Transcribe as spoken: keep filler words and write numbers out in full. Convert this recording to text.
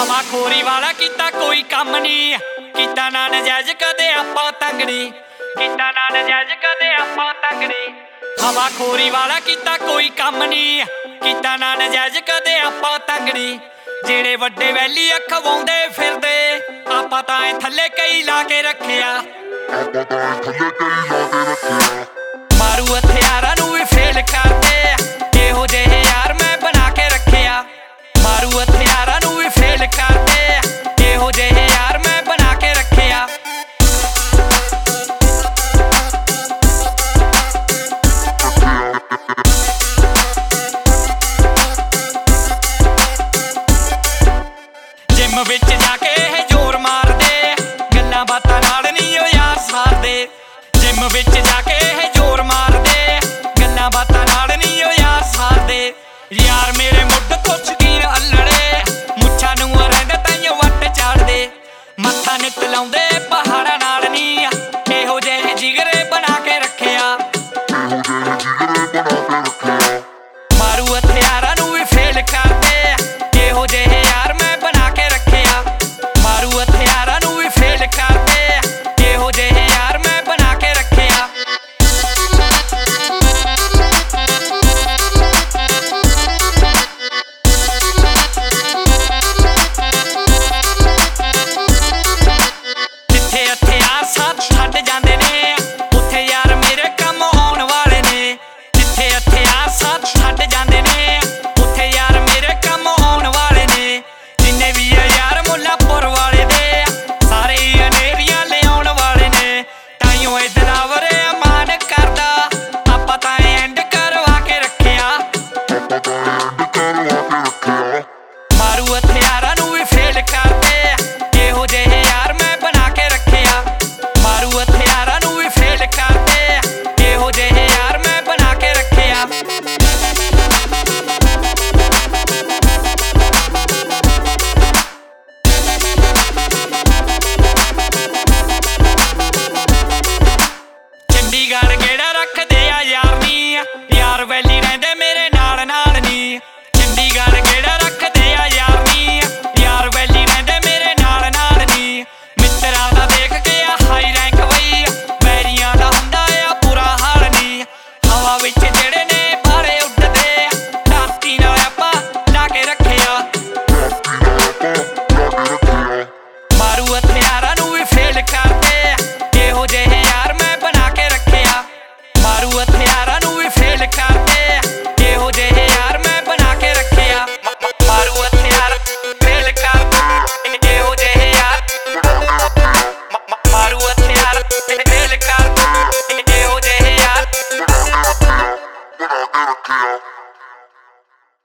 हवाखोरी वाला कीता कोई कम नहीं, कीता ना नजायज कदे आपां तंग नहीं, कीता ना नजायज कदे आपां तंग नहीं। हवाखोरी वाला कीता कोई कम नहीं, कीता ना नजायज कदे आपां तंग नहीं। जेड़े वड्डे वैली अखवाउंदे फिरदे आपां तां थल्ले कई ला के रखिया, मारू हथियारां नूं भी फेल करदे इहो जिहे यार मैं बना के रखिया, मारू हथियारां नूं भी फेल करदे इहो जिहे यार मैं बना के रखिया। जिम विच जाके है जोर मारदे गल्लां बातां नाल नी ओ यार सारदे, जिम विच जाके है जोर मारदे गल्लां बातां नाल नी ओ यार सारदे। यार मेरे मुੱਢ तो शकीन अल्लड़े मुच्छां नूं रंग ताईं वट चाड़दे, मत्था नित लाउंदे पहाड़ां नाल नी इहो जिहे जिगरे बना के रखिया, मारू हथियारां नूं भी फेल करदे इहो जिहे यार मैं बना के रखिया, मारू हथियारां नूं भी फेल करदे इहो जिहे यार मैं बना के रखिया। जिथे हथियार साथ छड्ड जांदे ने उत्थे यार मेरे कम आउण वाले ने, जिथे हथियार साथ छड्ड जांदे ने उत्थे यार मेरे कम आउण वाले ने। जिन्ने भी है यार मुल्लापुर वाले दे सारे ही अनेरियां लियाउण वाले ने, ताइयों ए दिलावरे अमान करदा आपां तां एंड करवा के रखिया, मारू हथियारां नूं भी फेल करदे इहो जिहे यार मैं बना के रखिया, मारू हथियारां नूं भी फेल करदे इहो जिहे यार मैं बना के रखिया। चंडीगढ़ गेड़ा रखदे आ यार नी, यार वैली रहिंदे मेरे नाल नाल नी, चंडीगढ़ गेड़ा रखदे आ यार नी, यार वैली रहिंदे मेरे नाल नाल नी। मित्तरां दा देख के आ हाई रैंक वई वैरियां दा हुंदा आ बुरा हाल नी, हवा विच जेड़े ने बारे उड्डदे धरती नाल आपां ला के रखिया, मारू हथियारां नूं भी फेल करदे इहो जिहे यार मैं बना के रखिया, मारू हथियारां नूं भी फेल करदे